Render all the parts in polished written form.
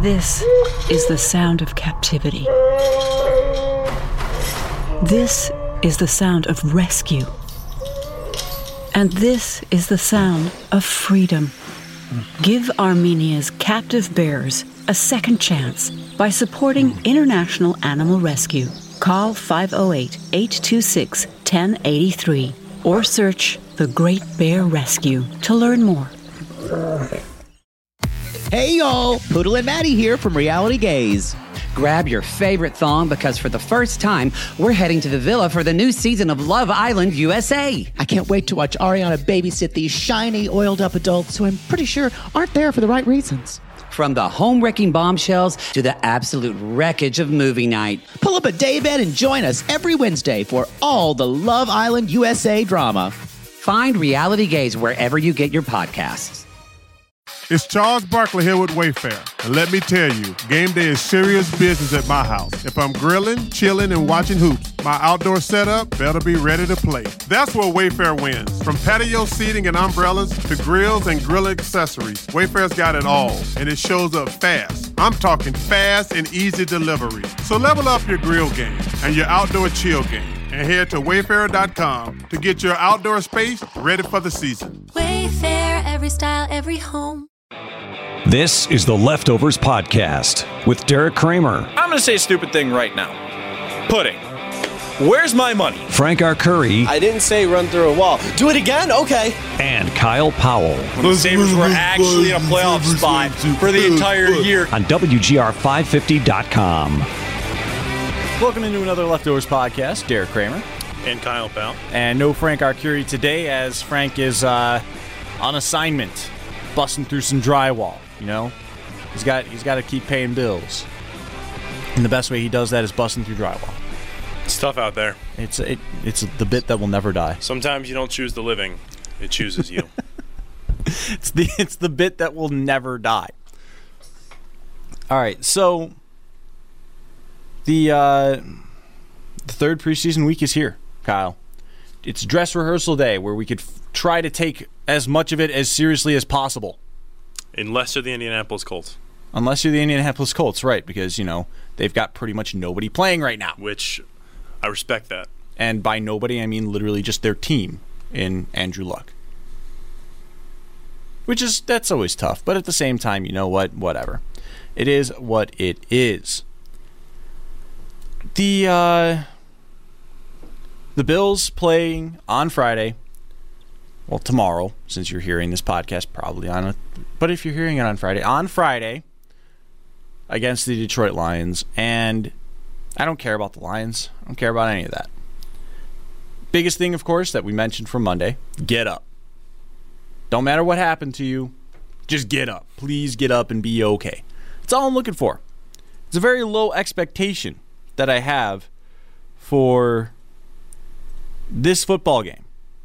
This is the sound of captivity. This is the sound of rescue. And this is the sound of freedom. Give Armenia's captive bears a second chance by supporting International Animal Rescue. Call 508-826-1083 or search The Great Bear Rescue to learn more. Hey y'all, Poodle and Maddie here from Reality Gaze. Grab your favorite thong because for the first time, we're heading to the villa for the new season of Love Island USA. I can't wait to watch Ariana babysit these shiny, oiled-up adults who I'm pretty sure aren't there for the right reasons. From the home-wrecking bombshells to the absolute wreckage of movie night. Pull up a daybed and join us every Wednesday for all the Love Island USA drama. Find Reality Gaze wherever you get your podcasts. It's Charles Barkley here with Wayfair. And let me tell you, game day is serious business at my house. If I'm grilling, chilling, and watching hoops, my outdoor setup better be ready to play. That's where Wayfair wins. From patio seating and umbrellas to grills and grill accessories, Wayfair's got it all, and it shows up fast. I'm talking fast and easy delivery. So level up your grill game and your outdoor chill game and head to wayfair.com to get your outdoor space ready for the season. Wayfair, every style, every home. This is the Leftovers Podcast with Derek Kramer. I'm going to say a stupid thing right now. Pudding. Where's my money? Frank Arcuri. I didn't say run through a wall. Do it again? Okay. And Kyle Powell. When the Sabres were actually in a playoff spot for the entire year. On WGR550.com. Welcome into another Leftovers Podcast. Derek Kramer. And Kyle Powell. And no Frank Arcuri today, as Frank is on assignment, busting through some drywall. You know, he's got to keep paying bills, and the best way he does that is busting through drywall. It's tough out there. It's the bit that will never die. Sometimes you don't choose the living; it chooses you. It's the bit that will never die. All right, so the third preseason week is here, Kyle. It's dress rehearsal day, where we could try to take as much of it as seriously as possible. Unless you're the Indianapolis Colts. Unless you're the Indianapolis Colts, right, because, you know, they've got pretty much nobody playing right now. Which, I respect that. And by nobody, I mean literally just their team in Andrew Luck. That's always tough, but at the same time, you know what, whatever. It is what it is. The Bills playing on Friday. Well, tomorrow, since you're hearing this podcast probably but if you're hearing it on Friday, against the Detroit Lions, and I don't care about the Lions. I don't care about any of that. Biggest thing, of course, that we mentioned from Monday, get up. Don't matter what happened to you, just get up. Please get up and be okay. That's all I'm looking for. It's a very low expectation that I have for this football game.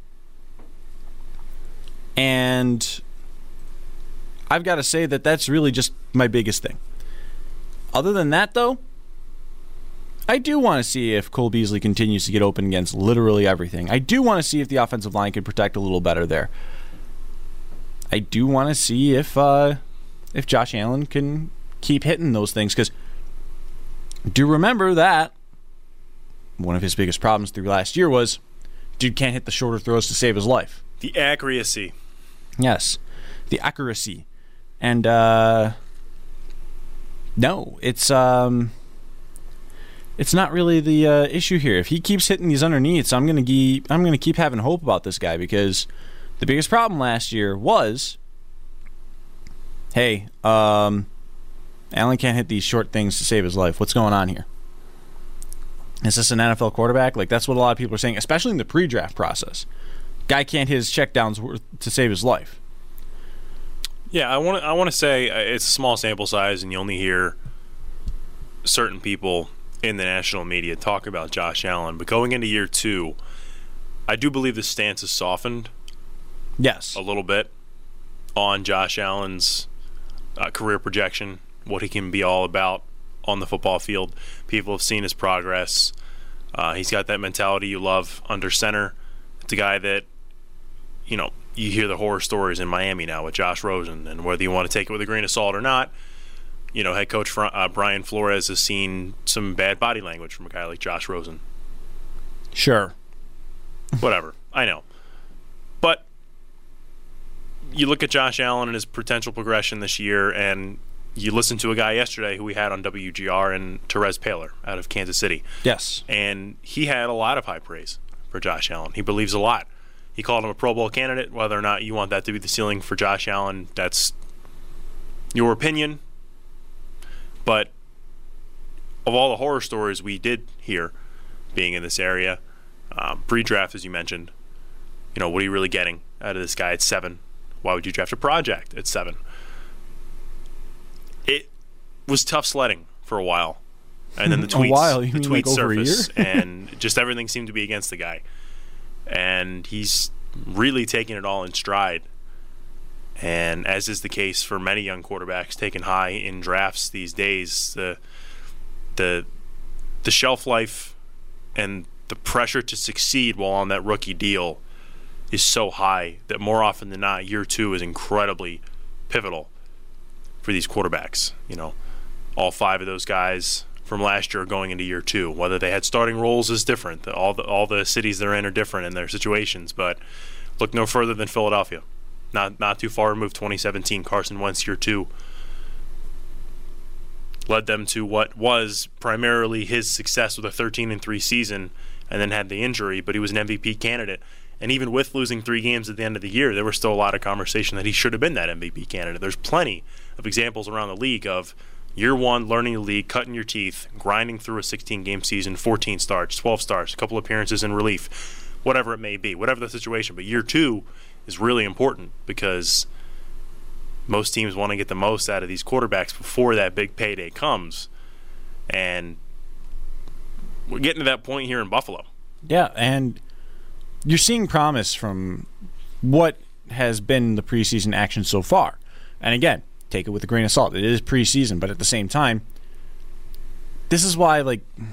And I've got to say that that's really just my biggest thing. Other than that, though, I do want to see if Cole Beasley continues to get open against literally everything. I do want to see if the offensive line can protect a little better there. I do want to see if Josh Allen can keep hitting those things, because do remember that one of his biggest problems through last year was dude can't hit the shorter throws to save his life. The accuracy. Yes, the accuracy. And no, it's not really the issue here. If he keeps hitting these underneaths, I'm gonna keep having hope about this guy, because the biggest problem last year was, hey, Allen can't hit these short things to save his life. What's going on here? Is this an NFL quarterback? Like, that's what a lot of people are saying, especially in the pre-draft process. Guy can't hit his checkdowns to save his life. Yeah, I want to say it's a small sample size, and you only hear certain people in the national media talk about Josh Allen. But going into year 2, I do believe the stance has softened. Yes, a little bit on Josh Allen's career projection, what he can be all about on the football field. People have seen his progress. He's got that mentality you love under center. It's a guy that, you know, you hear the horror stories in Miami now with Josh Rosen, and whether you want to take it with a grain of salt or not, head coach Brian Flores has seen some bad body language from a guy like Josh Rosen. Sure. Whatever. I know. But you look at Josh Allen and his potential progression this year, and you listen to a guy yesterday who we had on WGR, and Therese Paylor out of Kansas City. Yes. And he had a lot of high praise for Josh Allen. He believes a lot. He called him a Pro Bowl candidate. Whether or not you want that to be the ceiling for Josh Allen, that's your opinion. But of all the horror stories we did hear being in this area, pre-draft, as you mentioned, what are you really getting out of this guy at 7? Why would you draft a project at 7? It was tough sledding for a while. And then the tweets surfaced, and just everything seemed to be against the guy. And he's really taking it all in stride. And as is the case for many young quarterbacks taken high in drafts these days, the shelf life and the pressure to succeed while on that rookie deal is so high that more often than not, year 2 is incredibly pivotal for these quarterbacks. All 5 of those guys from last year going into year 2. Whether they had starting roles is different. All the cities they're in are different in their situations. But look no further than Philadelphia. Not too far removed. 2017, Carson Wentz year 2 led them to what was primarily his success with a 13-3 season, and then had the injury. But he was an MVP candidate. And even with losing 3 games at the end of the year, there was still a lot of conversation that he should have been that MVP candidate. There's plenty of examples around the league of year 1, learning the league, cutting your teeth, grinding through a 16-game season, 14 starts, 12 starts, a couple appearances in relief, whatever it may be, whatever the situation. But year 2 is really important because most teams want to get the most out of these quarterbacks before that big payday comes. And we're getting to that point here in Buffalo. Yeah, and you're seeing promise from what has been the preseason action so far. And again, take it with a grain of salt. It is preseason, but at the same time, this is why,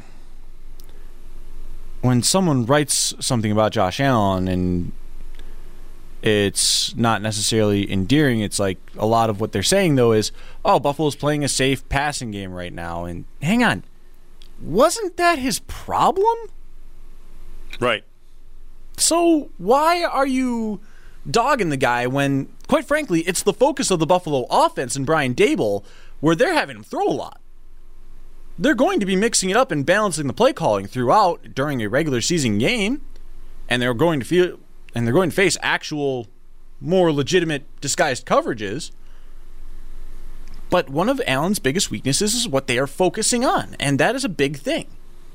when someone writes something about Josh Allen and it's not necessarily endearing, it's like a lot of what they're saying, though, is, Buffalo's playing a safe passing game right now. And hang on, wasn't that his problem? Right. So why are you dogging the guy when, quite frankly, it's the focus of the Buffalo offense and Brian Daboll where they're having him throw a lot? They're going to be mixing it up and balancing the play calling throughout during a regular season game, and they're going to face actual, more legitimate disguised coverages. But one of Allen's biggest weaknesses is what they are focusing on, and that is a big thing.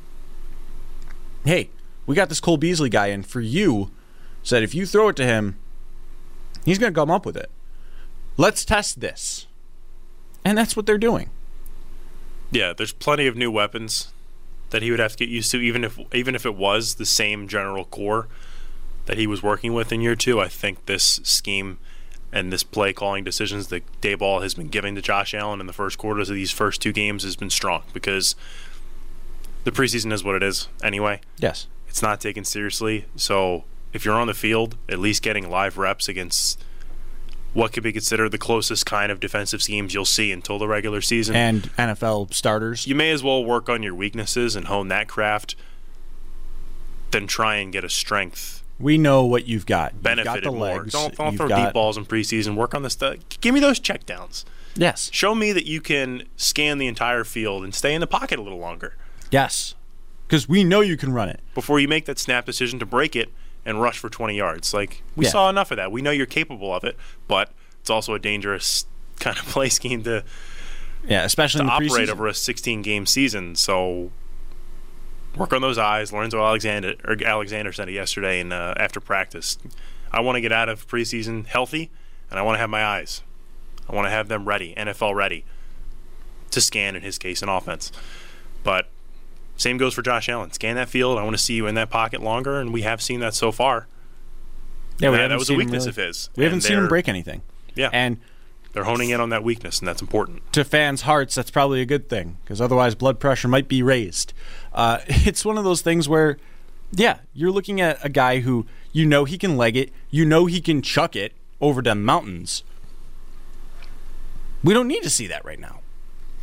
Hey, we got this Cole Beasley guy in for you, so that if you throw it to him, he's going to come up with it. Let's test this. And that's what they're doing. Yeah, there's plenty of new weapons that he would have to get used to, even if it was the same general core that he was working with in year 2. I think this scheme and this play calling decisions that Daboll has been giving to Josh Allen in the first quarters of these first 2 games has been strong, because the preseason is what it is anyway. Yes. It's not taken seriously. So if you're on the field, at least getting live reps against what could be considered the closest kind of defensive schemes you'll see until the regular season. And NFL starters. You may as well work on your weaknesses and hone that craft than try and get a strength. We know what you've got. Benefited you've got the more. legs. Don't throw deep balls in preseason. Work on the stuff. Give me those checkdowns. Yes. Show me that you can scan the entire field and stay in the pocket a little longer. Yes. Because we know you can run it. Before you make that snap decision to break it and rush for 20 yards. We saw enough of that. We know you're capable of it, but it's also a dangerous kind of play scheme to especially in the operate preseason. over a 16-game season. So work on those eyes. Lorenzo Alexander said it yesterday after practice. I want to get out of preseason healthy, and I want to have my eyes. I want to have them ready, NFL ready, to scan, in his case, an offense. But same goes for Josh Allen. Scan that field. I want to see you in that pocket longer, and we have seen that so far. Yeah, that was a weakness of his. We haven't seen him break anything. Yeah. And they're honing in on that weakness, and that's important. To fans' hearts, that's probably a good thing, because otherwise blood pressure might be raised. It's one of those things where, you're looking at a guy who you know he can leg it, you know he can chuck it over them mountains. We don't need to see that right now.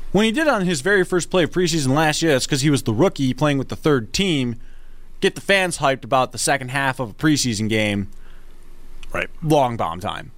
When he did it on his very first play of preseason last year, that's because he was the rookie playing with the third team. Get the fans hyped about the second half of a preseason game. Right. Long bomb time.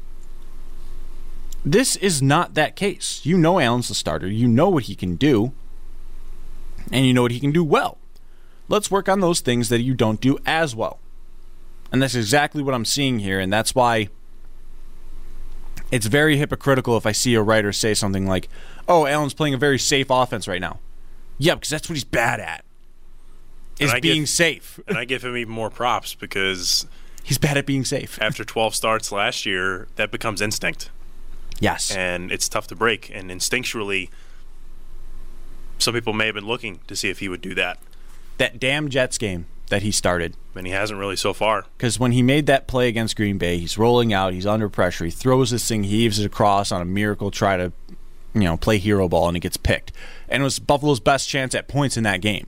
This is not that case. You know Allen's the starter. You know what he can do. And you know what he can do well. Let's work on those things that you don't do as well. And that's exactly what I'm seeing here, and that's why it's very hypocritical if I see a writer say something like, oh, Allen's playing a very safe offense right now. Yeah, because that's what he's bad at, is being safe. And I give him even more props because he's bad at being safe. After 12 starts last year, that becomes instinct. Yes. And it's tough to break. And instinctually, some people may have been looking to see if he would do that. That damn Jets game that he started. And he hasn't really so far. Because when he made that play against Green Bay, he's rolling out, he's under pressure, he throws this thing, he heaves it across on a miracle, try to, play hero ball, and it gets picked. And it was Buffalo's best chance at points in that game.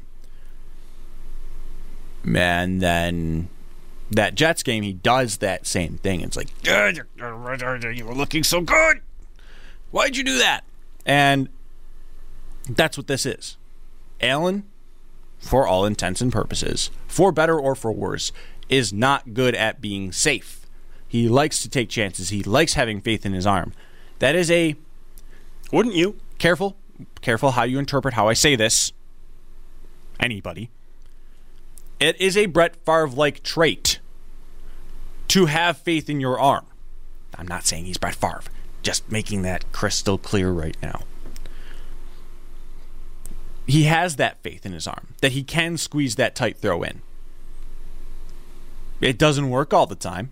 And then that Jets game, he does that same thing. It's like, you were looking so good. Why'd you do that? And that's what this is. Allen, for all intents and purposes, for better or for worse, is not good at being safe. He likes to take chances. He likes having faith in his arm. That is a... Wouldn't you? Careful how you interpret how I say this. Anybody. It is a Brett Favre-like trait to have faith in your arm. I'm not saying he's Brett Favre. Just making that crystal clear right now. He has that faith in his arm, that he can squeeze that tight throw in. It doesn't work all the time.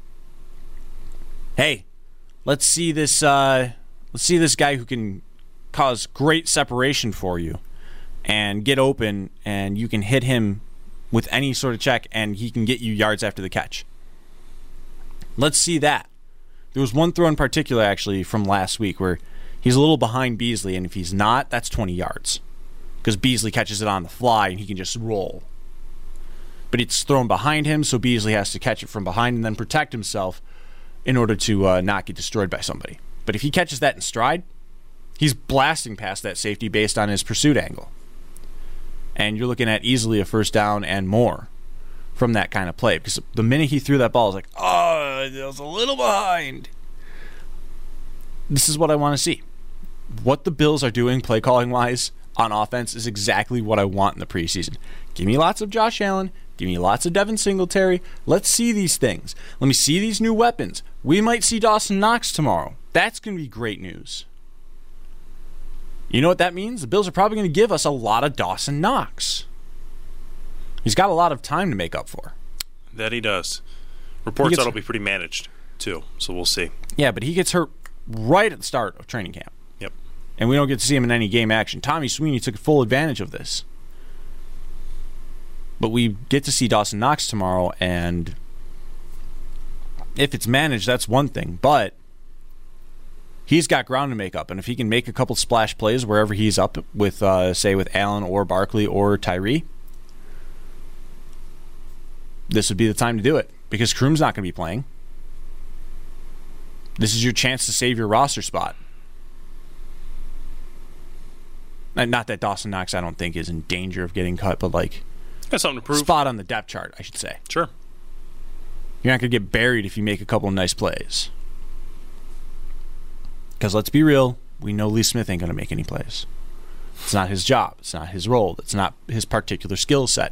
Hey, let's see this guy who can cause great separation for you and get open, and you can hit him with any sort of check, and he can get you yards after the catch. Let's see that. There was one throw in particular, actually, from last week where he's a little behind Beasley, and if he's not, that's 20 yards. Because Beasley catches it on the fly, and he can just roll. But it's thrown behind him, so Beasley has to catch it from behind and then protect himself in order to not get destroyed by somebody. But if he catches that in stride, he's blasting past that safety based on his pursuit angle. And you're looking at easily a first down and more from that kind of play. Because the minute he threw that ball, I was like, oh, it was a little behind. This is what I want to see. What the Bills are doing play calling wise on offense is exactly what I want in the preseason. Give me lots of Josh Allen. Give me lots of Devin Singletary. Let's see these things. Let me see these new weapons. We might see Dawson Knox tomorrow. That's going to be great news. You know what that means? The Bills are probably going to give us a lot of Dawson Knox. He's got a lot of time to make up for. That he does. Reports that'll be pretty managed, too, so we'll see. Yeah, but he gets hurt right at the start of training camp. Yep. And we don't get to see him in any game action. Tommy Sweeney took full advantage of this. But we get to see Dawson Knox tomorrow, and if it's managed, that's one thing. But he's got ground to make up, and if he can make a couple splash plays wherever he's up with, say, with Allen or Barkley or Tyree, this would be the time to do it, because Kroom's not going to be playing. This is your chance to save your roster spot. And not that Dawson Knox, I don't think, is in danger of getting cut, but like, got something to prove. Spot on the depth chart, I should say. Sure. You're not going to get buried if you make a couple of nice plays. Because let's be real, we know Lee Smith ain't going to make any plays. It's not his job. It's not his role. It's not his particular skill set.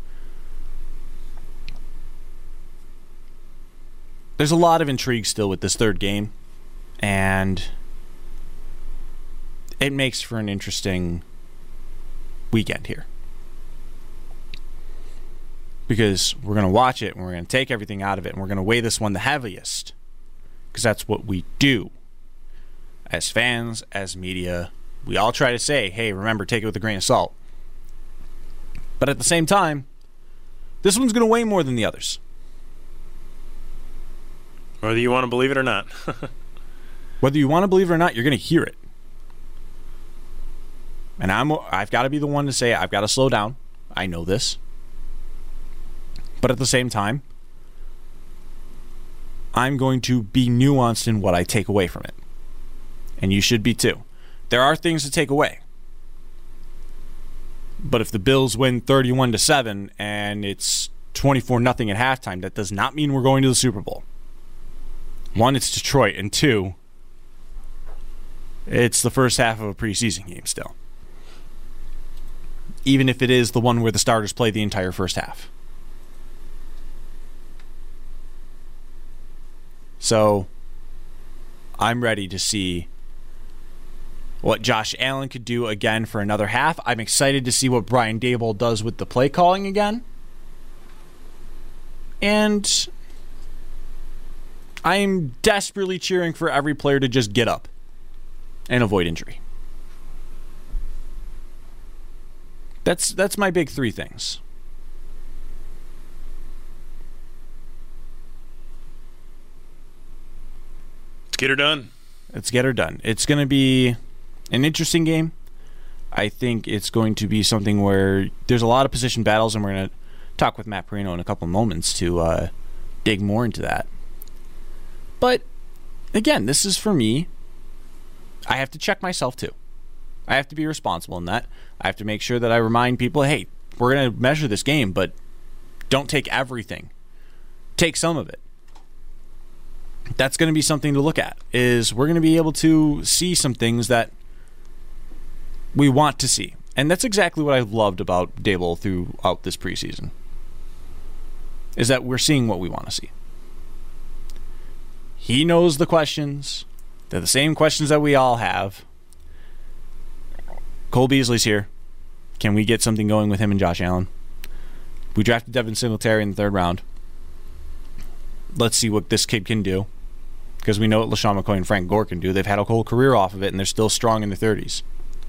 There's a lot of intrigue still with this third game, and it makes for an interesting weekend here. Because we're going to watch it, and we're going to take everything out of it, and we're going to weigh this one the heaviest. Because that's what we do. As fans, as media, we all try to say, hey, remember, take it with a grain of salt. But at the same time, this one's going to weigh more than the others. Whether you want to believe it or not. Whether you want to believe it or not, you're going to hear it. And I've got to be the one to say, I've got to slow down. I know this. But at the same time, I'm going to be nuanced in what I take away from it. And you should be too. There are things to take away. But if the Bills win 31-7 and it's 24-0 at halftime, that does not mean we're going to the Super Bowl. One, it's Detroit, and two, it's the first half of a preseason game still. Even if it is the one where the starters play the entire first half. So, I'm ready to see what Josh Allen could do again for another half. I'm excited to see what Brian Daboll does with the play calling again. And I'm desperately cheering for every player to just get up and avoid injury. That's my big three things. Let's get her done. Let's get her done. It's going to be an interesting game. I think it's going to be something where there's a lot of position battles, and we're going to talk with Matt Perino in a couple of moments to dig more into that. But, again, this is for me. I have to check myself, too. I have to be responsible in that. I have to make sure that I remind people, hey, we're going to measure this game, but don't take everything. Take some of it. That's going to be something to look at, is we're going to be able to see some things that we want to see. And that's exactly what I've loved about Daboll throughout this preseason, is that we're seeing what we want to see. He knows the questions. They're the same questions that we all have. Cole Beasley's here. Can we get something going with him and Josh Allen? We drafted Devin Singletary in the 3rd round. Let's see what this kid can do, because we know what LaShawn McCoy and Frank Gore can do. They've had a whole career off of it, and they're still strong in their 30s.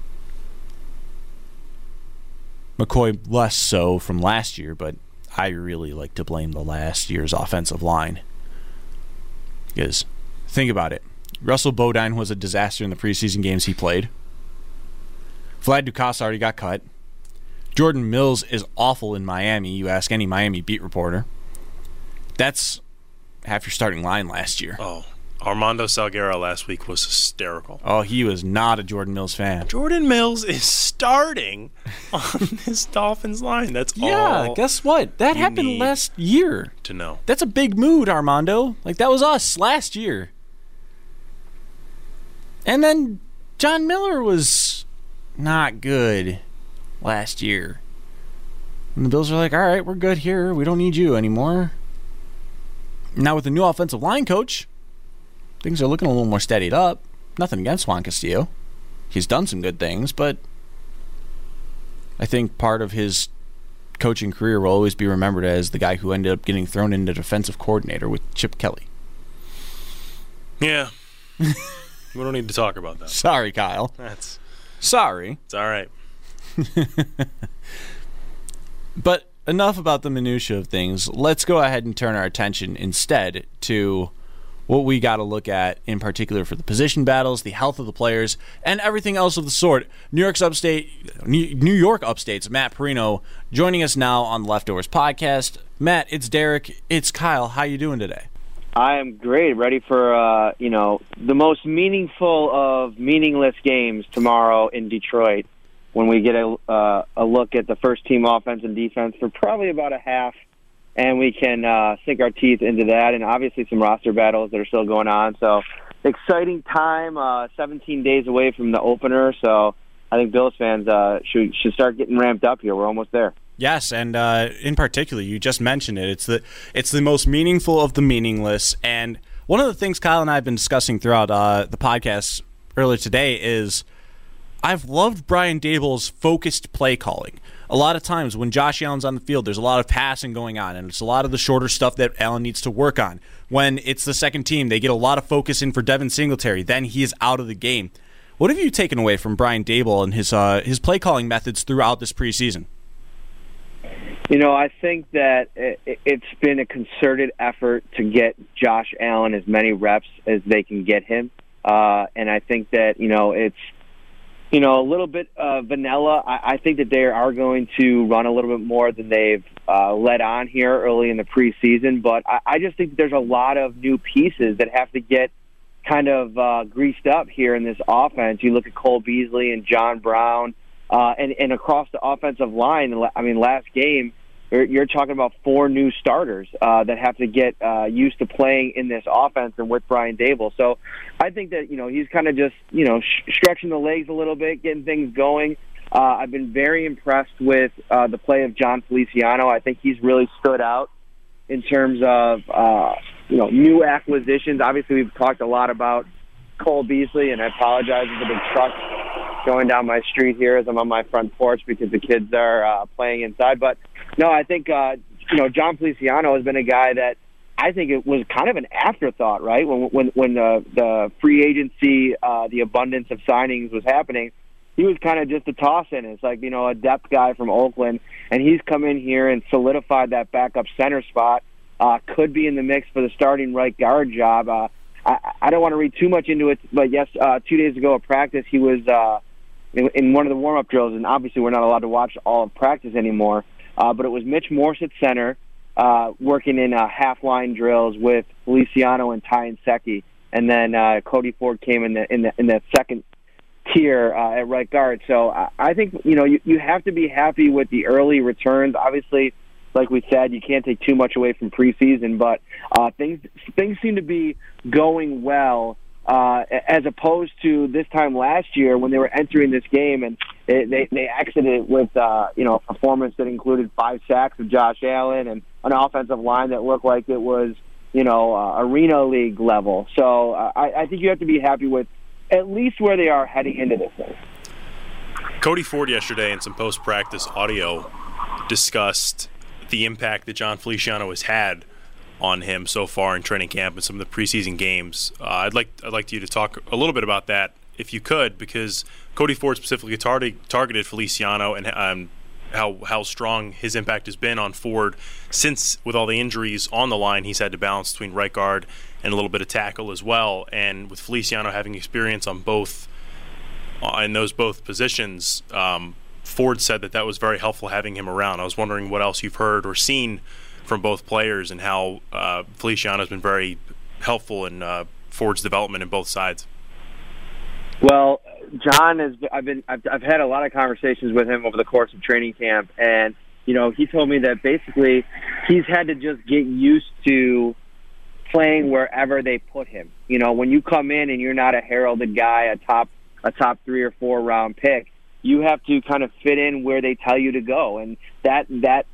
McCoy less so from last year, but I really like to blame the last year's offensive line. Because, think about it. Russell Bodine was a disaster in the preseason games he played. Vlad Dukas already got cut. Jordan Mills is awful in Miami. You ask any Miami beat reporter. That's half your starting line last year. Oh, Armando Salguero last week was hysterical. Oh, he was not a Jordan Mills fan. Jordan Mills is starting on this Dolphins line. That's all. Yeah, guess what? That happened last year. To know. That's a big mood, Armando. Like, that was us last year. And then John Miller was not good last year. And the Bills are like, all right, we're good here. We don't need you anymore. Now with the new offensive line coach, things are looking a little more steadied up. Nothing against Juan Castillo. He's done some good things, but I think part of his coaching career will always be remembered as the guy who ended up getting thrown into defensive coordinator with Chip Kelly. Yeah. We don't need to talk about that. Sorry, Kyle. Sorry. It's all right. But enough about the minutia of things. Let's go ahead and turn our attention instead to what we got to look at in particular for the position battles, the health of the players, and everything else of the sort. New York Upstate's Matt Perino joining us now on the Leftovers podcast. Matt, it's Derek. It's Kyle. How you doing today? I am great. Ready for the most meaningful of meaningless games tomorrow in Detroit, when we get a look at the first team offense and defense for probably about a half, and we can sink our teeth into that, and obviously some roster battles that are still going on. So exciting time, 17 days away from the opener, so I think Bills fans should start getting ramped up here. We're almost there. Yes, and in particular, you just mentioned it. It's the most meaningful of the meaningless, and one of the things Kyle and I have been discussing throughout the podcast earlier today is I've loved Brian Daboll's focused play calling. A lot of times when Josh Allen's on the field, there's a lot of passing going on, and it's a lot of the shorter stuff that Allen needs to work on. When it's the second team, they get a lot of focus in for Devin Singletary. Then he is out of the game. What have you taken away from Brian Daboll and his play calling methods throughout this preseason? I think that it's been a concerted effort to get Josh Allen as many reps as they can get him. And I think that, it's, a little bit vanilla. I think that they are going to run a little bit more than they've let on here early in the preseason. But I just think that there's a lot of new pieces that have to get kind of greased up here in this offense. You look at Cole Beasley and John Brown, and across the offensive line. I mean, last game, you're talking about 4 new starters that have to get used to playing in this offense and with Brian Dable. So I think that, he's kind of just, stretching the legs a little bit, getting things going. I've been very impressed with the play of John Feliciano. I think he's really stood out in terms of, new acquisitions. Obviously, we've talked a lot about Cole Beasley, and I apologize for the big truck going down my street here as I'm on my front porch because the kids are playing inside. But, no, I think, John Feliciano has been a guy that I think it was kind of an afterthought, right? When the free agency, the abundance of signings was happening, he was kind of just a toss-in. It's like, a depth guy from Oakland, and he's come in here and solidified that backup center spot. Could be in the mix for the starting right guard job. I don't want to read too much into it, but yes, 2 days ago at practice, he was in one of the warm-up drills, and obviously we're not allowed to watch all of practice anymore, but it was Mitch Morse at center, working in half-line drills with Feliciano and Ty Nsekhe, and then Cody Ford came in the second tier at right guard. So I think you have to be happy with the early returns. Obviously, like we said, you can't take too much away from preseason, but things seem to be going well as opposed to this time last year when they were entering this game and they exited with a performance that included 5 sacks of Josh Allen and an offensive line that looked like it was arena league level. So I think you have to be happy with at least where they are heading into this thing. Cody Ford yesterday in some post-practice audio discussed the impact that John Feliciano has had on him so far in training camp and some of the preseason games. I'd like you to talk a little bit about that, if you could, because Cody Ford specifically targeted Feliciano and how strong his impact has been on Ford since, with all the injuries on the line, he's had to balance between right guard and a little bit of tackle as well. And with Feliciano having experience on both in those both positions, Ford said that was very helpful having him around. I was wondering what else you've heard or seen from both players and how Feliciano has been very helpful in Ford's development in both sides. Well, John I've had a lot of conversations with him over the course of training camp, and he told me that basically he's had to just get used to playing wherever they put him. When you come in and you're not a heralded guy, a top 3 or 4 round pick, you have to kind of fit in where they tell you to go, and that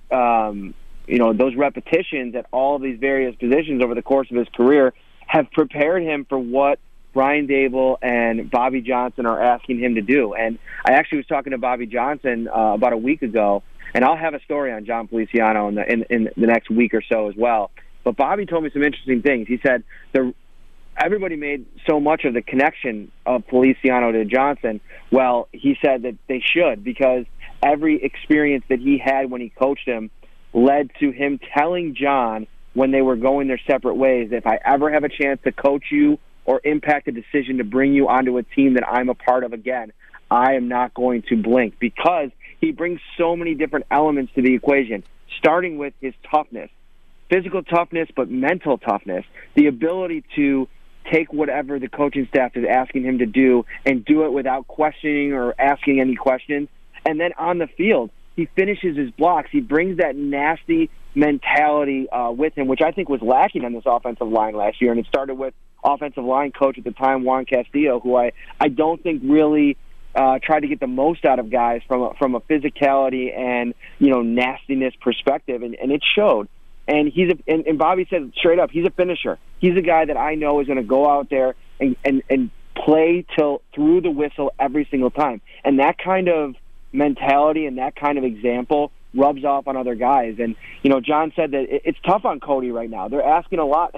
those repetitions at all of these various positions over the course of his career have prepared him for what Brian Dable and Bobby Johnson are asking him to do. And I actually was talking to Bobby Johnson about a week ago, and I'll have a story on John Feliciano in the next week or so as well. But Bobby told me some interesting things. He said everybody made so much of the connection of Feliciano to Johnson. Well, he said that they should, because every experience that he had when he coached him led to him telling John when they were going their separate ways, if I ever have a chance to coach you or impact a decision to bring you onto a team that I'm a part of again, I am not going to blink, because he brings so many different elements to the equation, starting with his toughness, physical toughness, but mental toughness, the ability to take whatever the coaching staff is asking him to do and do it without questioning or asking any questions. And then on the field, he finishes his blocks. He brings that nasty mentality with him, which I think was lacking on this offensive line last year. And it started with offensive line coach at the time, Juan Castillo, who I don't think really tried to get the most out of guys from a physicality and nastiness perspective, and it showed. And and Bobby said straight up, he's a finisher. He's a guy that I know is going to go out there and play till through the whistle every single time. And that kind of mentality and that kind of example rubs off on other guys. And John said that it's tough on Cody right now. They're asking a lot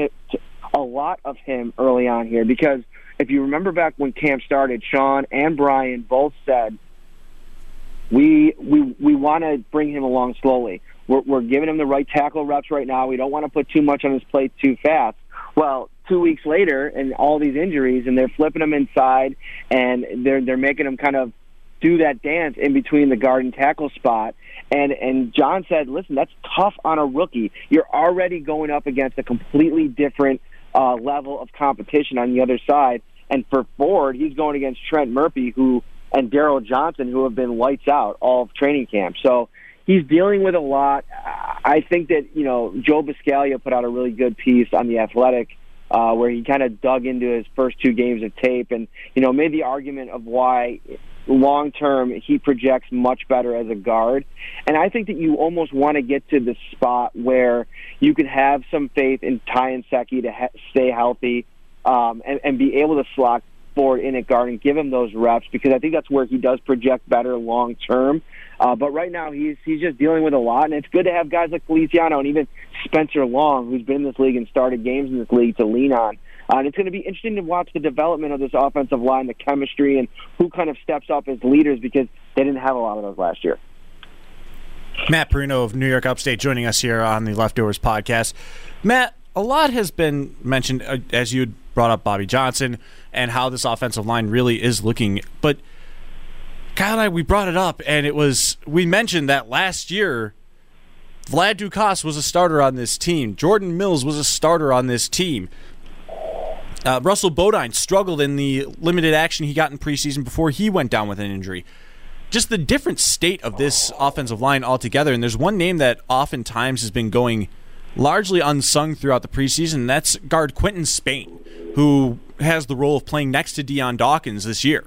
of him early on here, because if you remember back when camp started, Sean and Brian both said we want to bring him along slowly. We're giving him the right tackle reps right now. We don't want to put too much on his plate too fast. Well, 2 weeks later, and all these injuries, and they're flipping him inside, and they're making him kind of do that dance in between the guard and tackle spot. And John said, listen, that's tough on a rookie. You're already going up against a completely different level of competition on the other side. And for Ford, he's going against Trent Murphy and Daryl Johnson, who have been lights out all of training camp. So he's dealing with a lot. I think that, Joe Biscaglia put out a really good piece on The Athletic where he kind of dug into his first 2 games of tape and, made the argument of why long-term he projects much better as a guard. And I think that you almost want to get to the spot where you could have some faith in Ty Nsekhe to stay healthy and be able to slot Ford in at guard and give him those reps, because I think that's where he does project better long-term. But right now he's just dealing with a lot, and it's good to have guys like Feliciano and even Spencer Long, who's been in this league and started games in this league, to lean on. And it's going to be interesting to watch the development of this offensive line, the chemistry, and who kind of steps up as leaders, because they didn't have a lot of those last year. Matt Perino of New York Upstate joining us here on the Leftovers podcast. Matt, a lot has been mentioned, as you brought up Bobby Johnson and how this offensive line really is looking. But Kyle and I, we brought it up, and we mentioned that last year Vlad Ducasse was a starter on this team. Jordan Mills was a starter on this team. Russell Bodine struggled in the limited action he got in preseason before he went down with an injury. Just the different state of this offensive line altogether. And there's one name that oftentimes has been going largely unsung throughout the preseason, and that's guard Quinton Spain, who has the role of playing next to Dion Dawkins this year.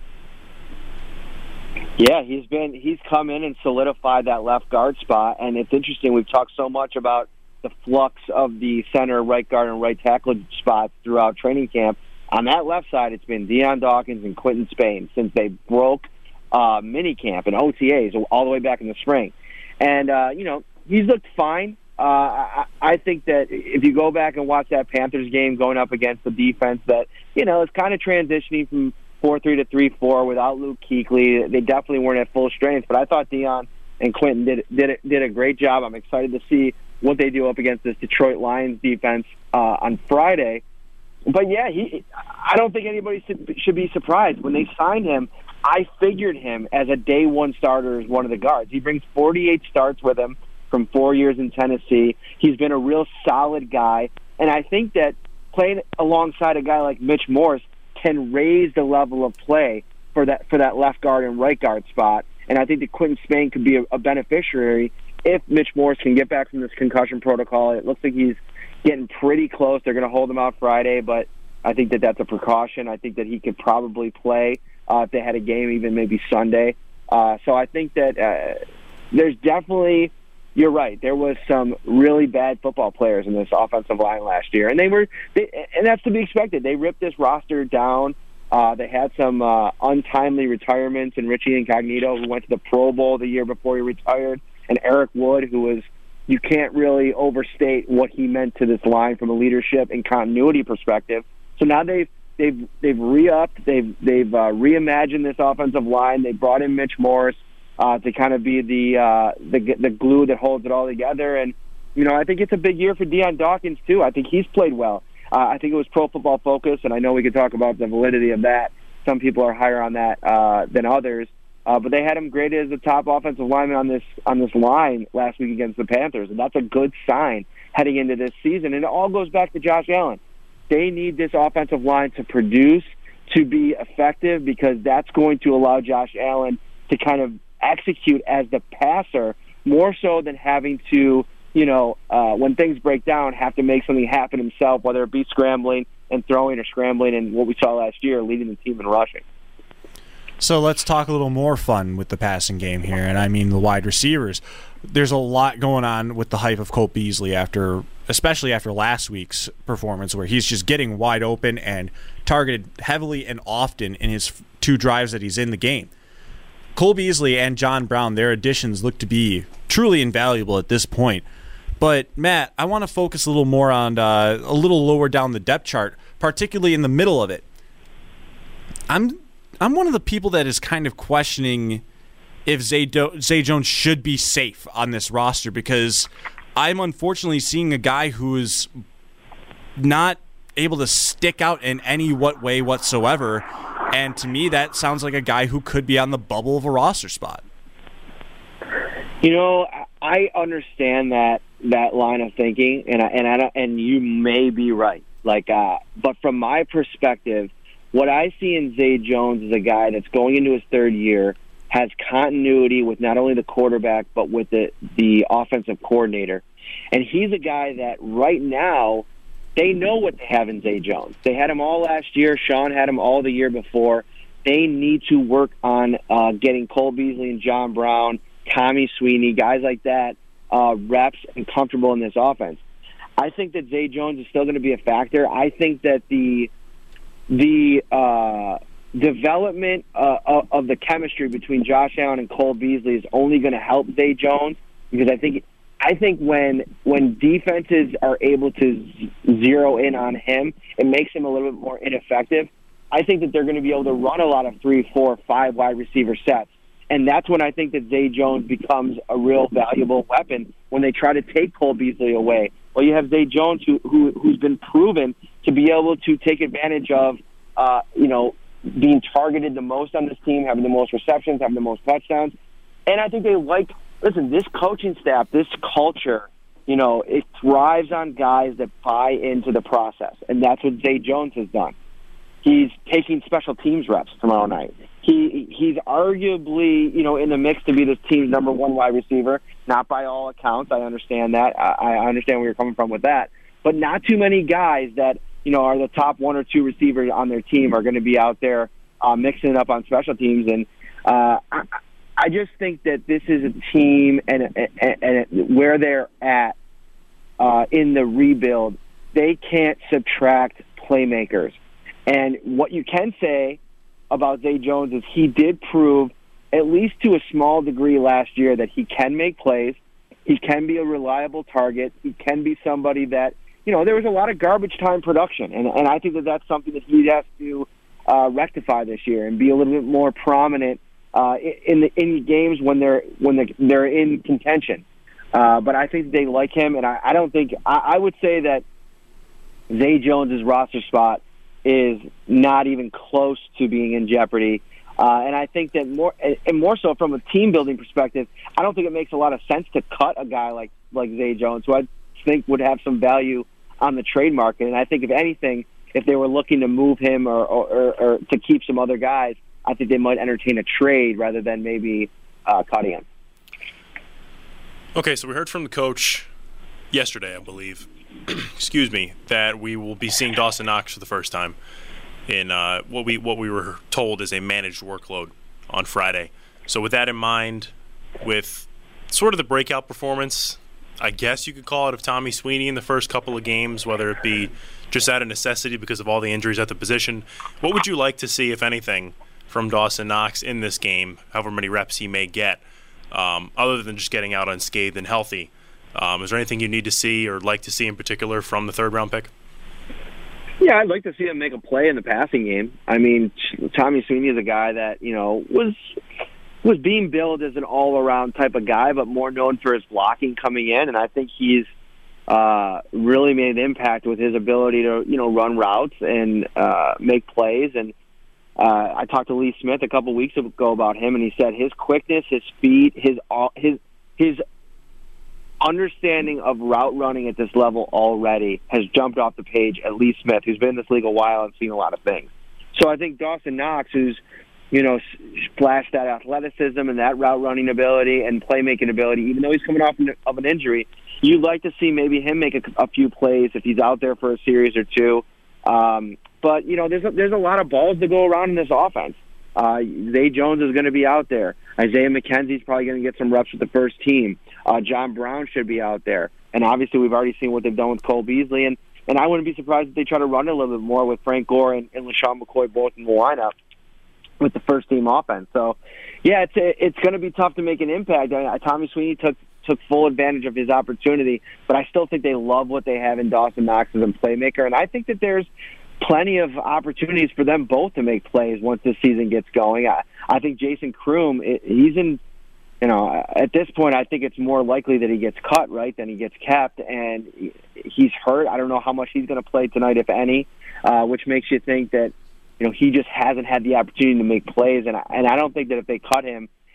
Yeah, he's come in and solidified that left guard spot, and it's interesting. We've talked so much about the flux of the center, right guard, and right tackle spots throughout training camp. On that left side, it's been Dion Dawkins and Quinton Spain since they broke mini camp and OTAs all the way back in the spring. And, he's looked fine. I think that if you go back and watch that Panthers game going up against the defense that, is kind of transitioning from 4-3 to 3-4 without Luke Kuechly, they definitely weren't at full strength. But I thought Dion and Quinton did a great job. I'm excited to see what they do up against this Detroit Lions defense on Friday. But, yeah, I don't think anybody should be surprised. When they signed him, I figured him as a day one starter as one of the guards. He brings 48 starts with him from 4 years in Tennessee. He's been a real solid guy. And I think that playing alongside a guy like Mitch Morse can raise the level of play for that left guard and right guard spot. And I think that Quinton Spain could be a beneficiary if Mitch Morse can get back from this concussion protocol. It looks like he's getting pretty close. They're going to hold him out Friday, but I think that that's a precaution. I think that he could probably play if they had a game, even maybe Sunday. So I think that there's definitely, you're right, there was some really bad football players in this offensive line last year, and and that's to be expected. They ripped this roster down. They had some untimely retirements, and Richie Incognito, who went to the Pro Bowl the year before he retired, and Eric Wood, who was, you can't really overstate what he meant to this line from a leadership and continuity perspective. So now they've re-upped, they've reimagined this offensive line. They brought in Mitch Morse to kind of be the glue that holds it all together. And I think it's a big year for Dion Dawkins too. I think he's played well. I think it was Pro Football Focus, and I know we could talk about the validity of that. Some people are higher on that than others. But they had him graded as the top offensive lineman on this line last week against the Panthers, and that's a good sign heading into this season. And it all goes back to Josh Allen. They need this offensive line to produce, to be effective, because that's going to allow Josh Allen to kind of execute as the passer more so than having to, when things break down, have to make something happen himself, whether it be scrambling and throwing or scrambling, and what we saw last year, leading the team in rushing. So let's talk a little more fun with the passing game here, and I mean the wide receivers. There's a lot going on with the hype of Cole Beasley especially after last week's performance, where he's just getting wide open and targeted heavily and often in his 2 drives that he's in the game. Cole Beasley and John Brown, their additions look to be truly invaluable at this point. But, Matt, I want to focus a little more on a little lower down the depth chart, particularly in the middle of it. I'm one of the people that is kind of questioning if Zay Jones should be safe on this roster, because I'm unfortunately seeing a guy who is not able to stick out in any way whatsoever, and to me that sounds like a guy who could be on the bubble of a roster spot. I understand that line of thinking, and you may be right. But from my perspective, what I see in Zay Jones is a guy that's going into his third year, has continuity with not only the quarterback but with the offensive coordinator. And he's a guy that right now they know what they have in Zay Jones. They had him all last year. Sean had him all the year before. They need to work on getting Cole Beasley and John Brown, Tommy Sweeney, guys like that, reps and comfortable in this offense. I think that Zay Jones is still going to be a factor. I think that the development of the chemistry between Josh Allen and Cole Beasley is only going to help Zay Jones, because I think when defenses are able to zero in on him, it makes him a little bit more ineffective. I think that they're going to be able to run a lot of 3, 4, 5 wide receiver sets. And that's when I think that Zay Jones becomes a real valuable weapon when they try to take Cole Beasley away. Well, you have Zay Jones who's been proven to be able to take advantage of, being targeted the most on this team, having the most receptions, having the most touchdowns. And I think they listen, this coaching staff, this culture, it thrives on guys that buy into the process. And that's what Zay Jones has done. He's taking special teams reps tomorrow night. He's arguably, in the mix to be this team's number 1 wide receiver. Not by all accounts. I understand that. I understand where you're coming from with that. But not too many guys that, are the top 1 or 2 receivers on their team are going to be out there mixing it up on special teams. And I just think that this is a team and where they're at in the rebuild, they can't subtract playmakers. And what you can say about Zay Jones is he did prove, at least to a small degree last year, that he can make plays. He can be a reliable target. He can be somebody that, there was a lot of garbage time production. And I think that that's something that he has to rectify this year and be a little bit more prominent in games when they're in contention. But I think they like him, and I would say that Zay Jones' roster spot is not even close to being in jeopardy. And I think that more so from a team building perspective, I don't think it makes a lot of sense to cut a guy like Zay Jones, who I think would have some value on the trade market. And I think if anything, if they were looking to move him or to keep some other guys, I think they might entertain a trade rather than maybe cutting him. Okay, so we heard from the coach yesterday, I believe, excuse me, that we will be seeing Dawson Knox for the first time in what we were told is a managed workload on Friday. So with that in mind, with sort of the breakout performance, I guess you could call it, of Tommy Sweeney in the first couple of games, whether it be just out of necessity because of all the injuries at the position, what would you like to see, if anything, from Dawson Knox in this game, however many reps he may get, other than just getting out unscathed and healthy? Is there anything you need to see or like to see in particular from the third-round pick? Yeah, I'd like to see him make a play in the passing game. I mean, Tommy Sweeney is a guy that, was being billed as an all-around type of guy, but more known for his blocking coming in, and I think he's really made an impact with his ability to, run routes and make plays. And I talked to Lee Smith a couple weeks ago about him, and he said his quickness, his speed, his understanding of route running at this level already has jumped off the page at Lee Smith, who's been in this league a while and seen a lot of things. So I think Dawson Knox, who's flashed that athleticism and that route running ability and playmaking ability, even though he's coming off of an injury, you'd like to see maybe him make a few plays if he's out there for a series or two. But there's a lot of balls to go around in this offense. Zay Jones is going to be out there. Isaiah McKenzie's probably going to get some reps with the first team. John Brown should be out there. And obviously we've already seen what they've done with Cole Beasley. And I wouldn't be surprised if they try to run it a little bit more with Frank Gore and LaShawn McCoy both in the lineup with the first team offense. So, yeah, it's going to be tough to make an impact. Tommy Sweeney took full advantage of his opportunity, but I still think they love what they have in Dawson Knox as a playmaker. And I think that there's plenty of opportunities for them both to make plays once this season gets going. I think Jason Kroom, he's in, at this point, I think it's more likely that he gets cut, right, than he gets kept. And he's hurt. I don't know how much he's going to play tonight, if any, which makes you think that, he just hasn't had the opportunity to make plays. And I don't think that if they cut him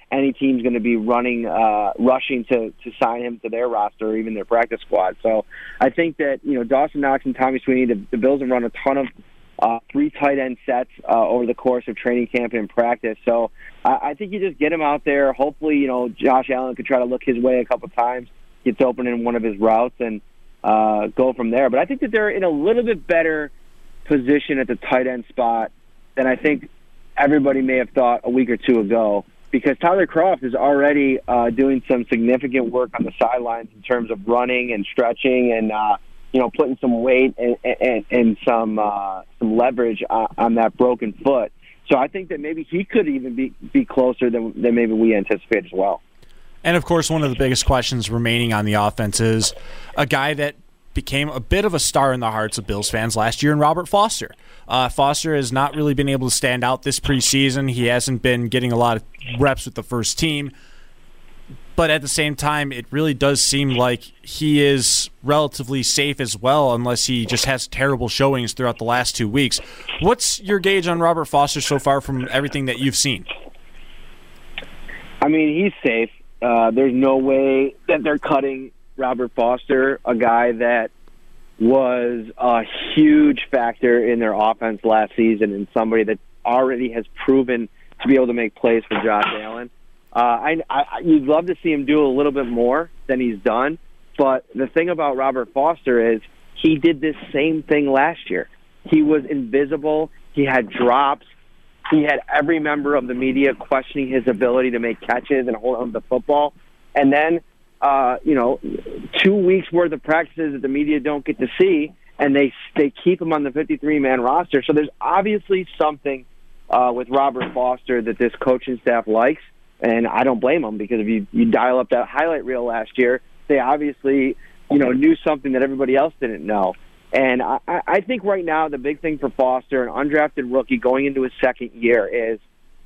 any team's going to be rushing to sign him to their roster or even their practice squad. So I think that, Dawson Knox and Tommy Sweeney, the Bills have run a ton of 3 tight end sets over the course of training camp and practice. So I think you just get him out there. Hopefully, Josh Allen could try to look his way a couple times, gets open in one of his routes, and go from there. But I think that they're in a little bit better position at the tight end spot than I think everybody may have thought a week or two ago, because Tyler Kroft is already doing some significant work on the sidelines in terms of running and stretching and putting some weight and some leverage on that broken foot. So I think that maybe he could even be closer than maybe we anticipate as well. And, of course, one of the biggest questions remaining on the offense is a guy that became a bit of a star in the hearts of Bills fans last year in Robert Foster. Foster has not really been able to stand out this preseason. He hasn't been getting a lot of reps with the first team. But at the same time, it really does seem like he is relatively safe as well, unless he just has terrible showings throughout the last 2 weeks. What's your gauge on Robert Foster so far from everything that you've seen? I mean, he's safe. There's no way that they're cutting Robert Foster, a guy that was a huge factor in their offense last season and somebody that already has proven to be able to make plays for Josh Allen. You'd love to see him do a little bit more than he's done, but the thing about Robert Foster is he did this same thing last year. He was invisible. He had drops. He had every member of the media questioning his ability to make catches and hold on to the football. And then, 2 weeks worth of practices that the media don't get to see, and they keep him on the 53-man roster. So there's obviously something with Robert Foster that this coaching staff likes, and I don't blame them, because if you dial up that highlight reel last year, they obviously knew something that everybody else didn't know. And I think right now the big thing for Foster, an undrafted rookie going into his second year, is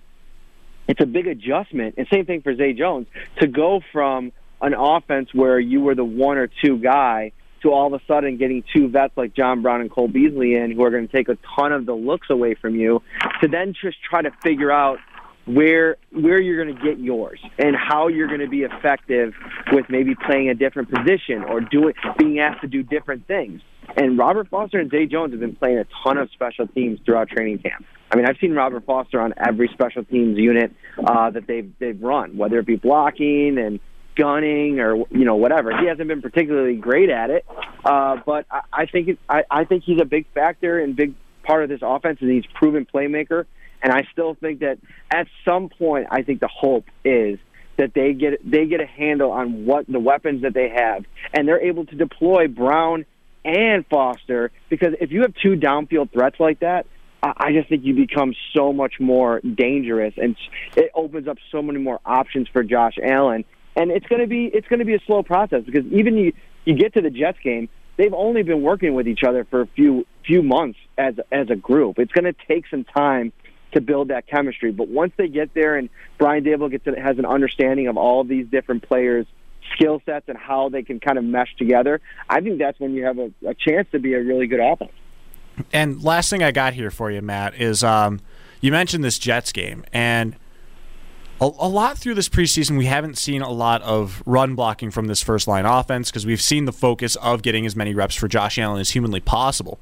it's a big adjustment, and same thing for Zay Jones, to go from an offense where you were the 1 or 2 guy to all of a sudden getting 2 vets like John Brown and Cole Beasley in, who are going to take a ton of the looks away from you, to then just try to figure out where you're going to get yours and how you're going to be effective with maybe playing a different position or being asked to do different things. And Robert Foster and Zay Jones have been playing a ton of special teams throughout training camp. I mean, I've seen Robert Foster on every special teams unit that they've run, whether it be blocking and gunning or whatever. He hasn't been particularly great at it, but I think he's a big factor and big part of this offense, and he's a proven playmaker. And I still think that at some point, I think the hope is that they get a handle on what the weapons that they have, and they're able to deploy Brown and Foster, because if you have 2 downfield threats like that, I just think you become so much more dangerous, and it opens up so many more options for Josh Allen. And it's going to be a slow process, because even you get to the Jets game, they've only been working with each other for a few months as a group. It's going to take some time to build that chemistry, but once they get there and Brian Daboll has an understanding of all of these different players' skill sets and how they can kind of mesh together, I think that's when you have a chance to be a really good offense. And last thing I got here for you, Matt, is you mentioned this Jets game, and a lot through this preseason, we haven't seen a lot of run blocking from this first-line offense, because we've seen the focus of getting as many reps for Josh Allen as humanly possible.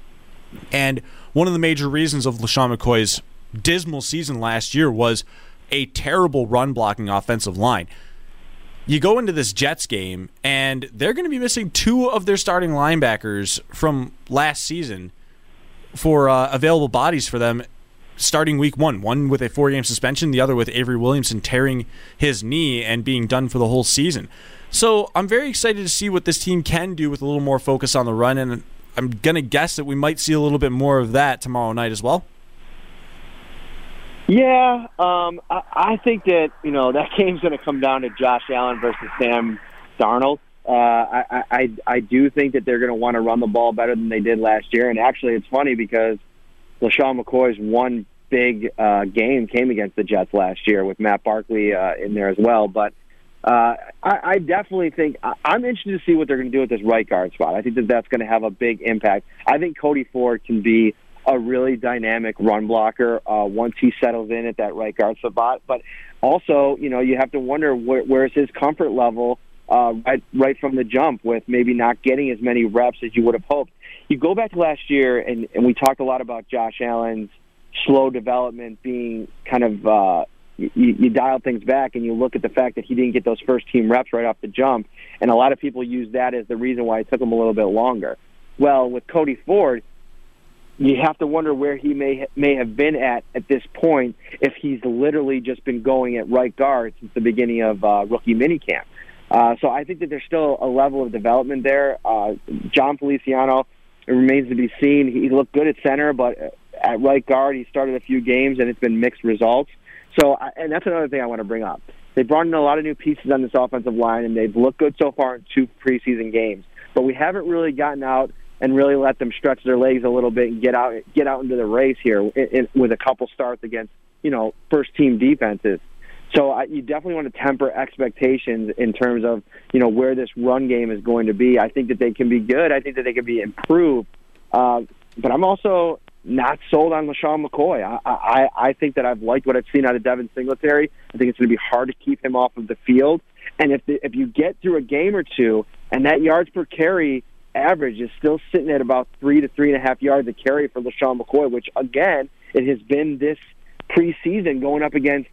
And one of the major reasons of LeSean McCoy's dismal season last year was a terrible run-blocking offensive line. You go into this Jets game, and they're going to be missing 2 of their starting linebackers from last season for available bodies for them starting week 1. One with a 4-game suspension, the other with Avery Williamson tearing his knee and being done for the whole season. So I'm very excited to see what this team can do with a little more focus on the run, and I'm going to guess that we might see a little bit more of that tomorrow night as well. Yeah, I think that that game's going to come down to Josh Allen versus Sam Darnold. I do think that they're going to want to run the ball better than they did last year. And actually, it's funny because LeSean McCoy's one big game came against the Jets last year with Matt Barkley in there as well. But I definitely think I'm interested to see what they're going to do with this right guard spot. I think that that's going to have a big impact. I think Cody Ford can be a really dynamic run blocker once he settles in at that right guard spot. But also, you have to wonder where's his comfort level right from the jump with maybe not getting as many reps as you would have hoped. You go back to last year, and we talked a lot about Josh Allen's slow development being kind of you dial things back and you look at the fact that he didn't get those first-team reps right off the jump, and a lot of people use that as the reason why it took him a little bit longer. Well, with Cody Ford, you have to wonder where he may have been at this point if he's literally just been going at right guard since the beginning of rookie minicamp. So I think that there's still a level of development there. John Feliciano, it remains to be seen. He looked good at center, but at right guard, he started a few games, and it's been mixed results. So, and that's another thing I want to bring up. They brought in a lot of new pieces on this offensive line, and they've looked good so far in 2 preseason games. But we haven't really gotten out and really let them stretch their legs a little bit and get out into the race here with a couple starts against, first-team defenses. So you definitely want to temper expectations in terms of, where this run game is going to be. I think that they can be good. I think that they can be improved. But I'm also not sold on LaShawn McCoy. I think that I've liked what I've seen out of Devin Singletary. I think it's going to be hard to keep him off of the field. And if you get through a game or two and that yards per carry average is still sitting at about 3 to 3.5 yards a carry for LaShawn McCoy, which, again, it has been this preseason going up against,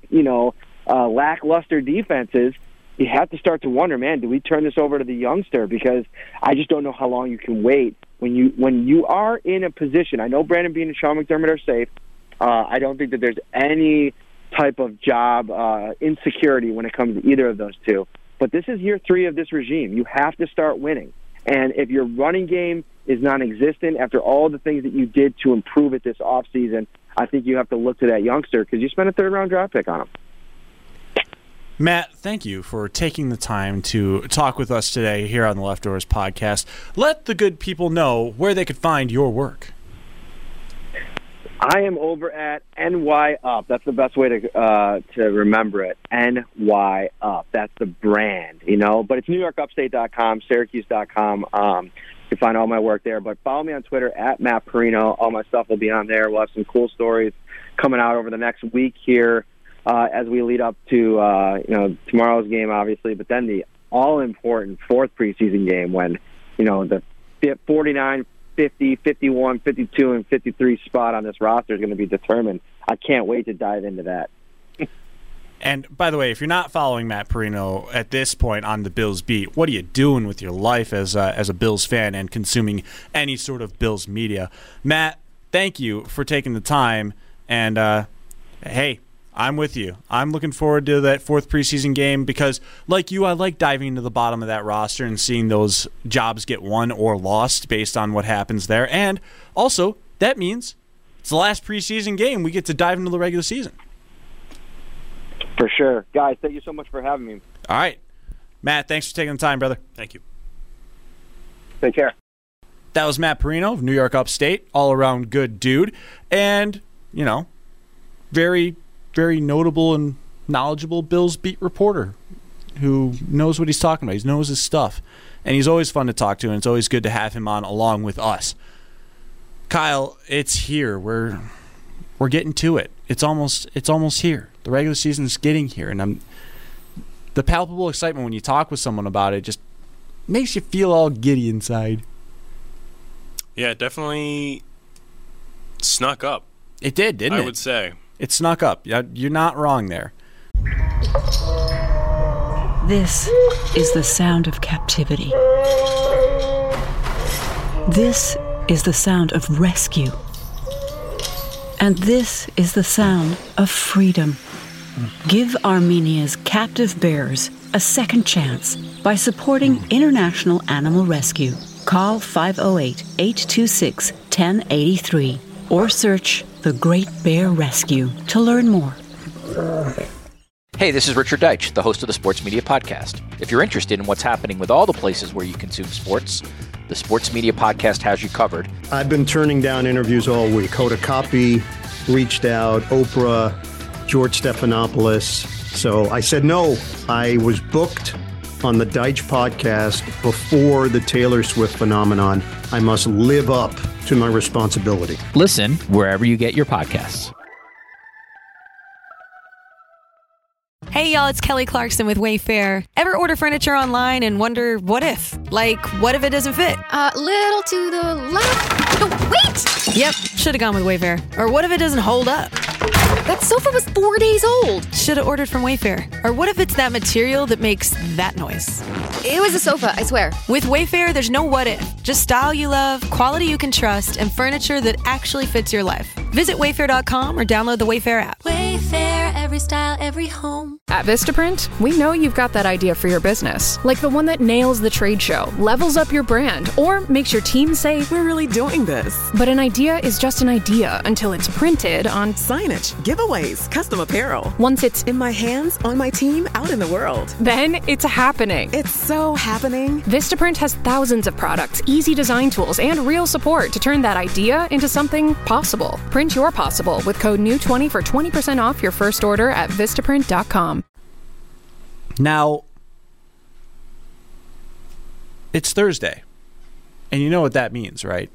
lackluster defenses, you have to start to wonder, man, do we turn this over to the youngster? Because I just don't know how long you can wait. When you are in a position, I know Brandon Beane and Sean McDermott are safe. I don't think that there's any type of job insecurity when it comes to either of those two. But this is year 3 of this regime. You have to start winning. And if your running game is non-existent after all the things that you did to improve it this offseason, I think you have to look to that youngster because you spent a 3rd-round draft pick on him. Matt, thank you for taking the time to talk with us today here on the Leftovers podcast. Let the good people know where they could find your work. I am over at NY Up. That's the best way to remember it. NY Up. That's the brand, But it's NewYorkUpstate.com, Syracuse.com. You can find all my work there. But follow me on Twitter at Matt Perino. All my stuff will be on there. We'll have some cool stories coming out over the next week here. As we lead up to tomorrow's game, obviously, but then the all-important 4th preseason game when, the 49, 50, 51, 52, and 53 spot on this roster is going to be determined. I can't wait to dive into that. And, by the way, if you're not following Matt Perino at this point on the Bills beat, what are you doing with your life as a Bills fan and consuming any sort of Bills media? Matt, thank you for taking the time, and, hey, I'm with you. I'm looking forward to that 4th preseason game because, like you, I like diving into the bottom of that roster and seeing those jobs get won or lost based on what happens there. And also, that means it's the last preseason game. We get to dive into the regular season. For sure. Guys, thank you so much for having me. All right. Matt, thanks for taking the time, brother. Thank you. Take care. That was Matt Perino of New York Upstate, all-around good dude. And, very, very notable and knowledgeable Bills beat reporter who knows what he's talking about. He knows his stuff. And he's always fun to talk to, and it's always good to have him on along with us. Kyle, it's here. We're getting to it. It's almost here. The regular season's getting here, and the palpable excitement when you talk with someone about it just makes you feel all giddy inside. Yeah, it definitely snuck up. It did, didn't it? I would say. It snuck up. You're not wrong there. This is the sound of captivity. This is the sound of rescue. And this is the sound of freedom. Give Armenia's captive bears a second chance by supporting International Animal Rescue. Call 508-826-1083 or search The Great Bear Rescue to learn more. Hey, this is Richard Deitch, the host of the Sports Media Podcast. If you're interested in what's happening with all the places where you consume sports, the Sports Media Podcast has you covered. I've been turning down interviews all week. Hoda Kotb reached out, Oprah, George Stephanopoulos. So I said no. I was booked on the Deitch podcast before the Taylor Swift phenomenon. I must live up to my responsibility. Listen wherever you get your podcasts. Hey y'all, it's Kelly Clarkson with Wayfair. Ever order furniture online and wonder what if? Like, what if it doesn't fit? Little to the left. No, wait! Yep, should have gone with Wayfair. Or what if it doesn't hold up? That sofa was 4 days old. Should have ordered from Wayfair. Or what if it's that material that makes that noise? It was a sofa, I swear. With Wayfair, there's no what if. Just style you love, quality you can trust, and furniture that actually fits your life. Visit Wayfair.com or download the Wayfair app. Wayfair, every style, every home. At Vistaprint, we know you've got that idea for your business, like the one that nails the trade show, levels up your brand, or makes your team say, "We're really doing this." But an idea is just an idea until it's printed on signage, giveaways, custom apparel. Once it's in my hands, on my team, out in the world. Then it's happening. It's so happening. Vistaprint has thousands of products, easy design tools, and real support to turn that idea into something possible. Print your possible with code NEW20 for 20% off your first order at Vistaprint.com. Now, it's Thursday, and you know what that means, right?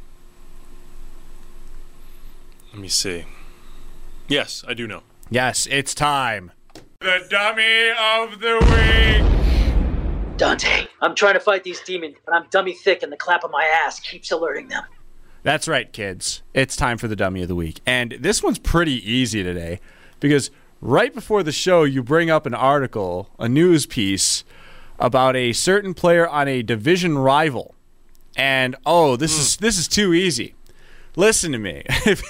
Let me see. Yes, I do know. Yes, it's time. The dummy of the week. Dante, I'm trying to fight these demons, but I'm dummy thick and the clap of my ass keeps alerting them. That's right, kids. It's time for the dummy of the week. And this one's pretty easy today because right before the show, you bring up an article, a news piece about a certain player on a division rival. And, this is too easy. Listen to me.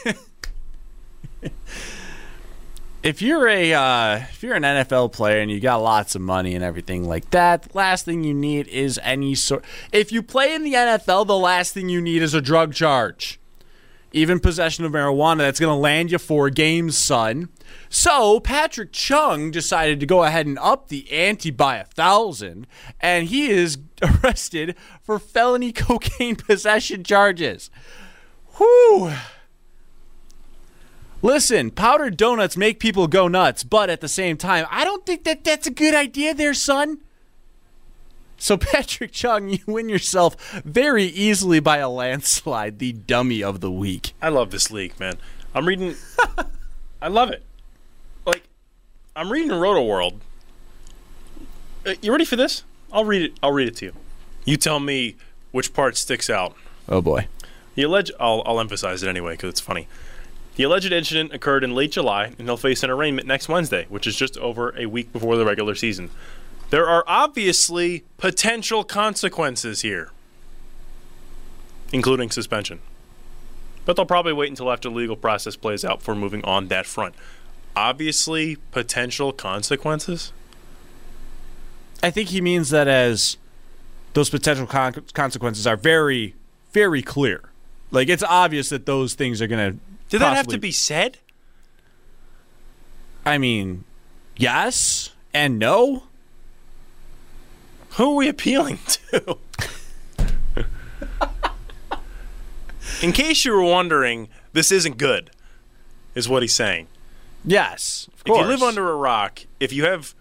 If you're an NFL player and you got lots of money and everything like that, the last thing you need is any sort. If you play in the NFL, the last thing you need is a drug charge. Even possession of marijuana, that's going to land you 4 games, son. So Patrick Chung decided to go ahead and up the ante by 1,000, and he is arrested for felony cocaine possession charges. Whew. Listen, powdered donuts make people go nuts, but at the same time, I don't think that that's a good idea there, son. So Patrick Chung, you win yourself very easily by a landslide, the dummy of the week. I love this league, man. I'm reading. I love it. Like, I'm reading Roto World. You ready for this? I'll read it. I'll read it to you. You tell me which part sticks out. Oh boy. I'll emphasize it anyway because it's funny. The alleged incident occurred in late July, and he'll face an arraignment next Wednesday, which is just over a week before the regular season. There are obviously potential consequences here, including suspension. But they'll probably wait until after the legal process plays out before moving on that front. Obviously, potential consequences? I think he means that as those potential consequences are very, very clear. Like, it's obvious that those things are going to Did that have to be said? I mean, yes and no. Who are we appealing to? In case you were wondering, this isn't good, is what he's saying. Yes, of course. If you live under a rock, if you have,